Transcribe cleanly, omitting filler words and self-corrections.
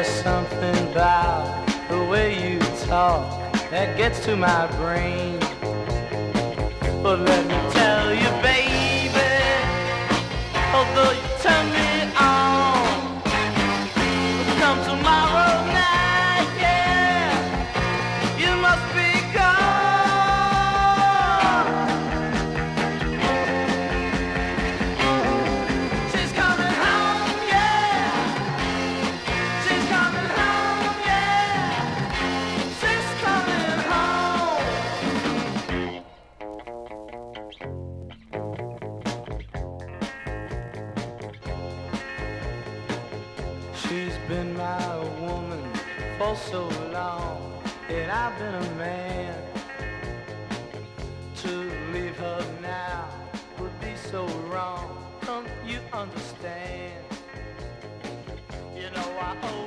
There's something about the way you talk that gets to my brain. But let me tell you, baby, although you turn me on, come tomorrow night, yeah, you must be gone. She's coming home, yeah. She's coming home, yeah. She's coming home. She's been my woman for so long, and I've been a man. To leave her now would be so wrong. Don't you understand? You know I owe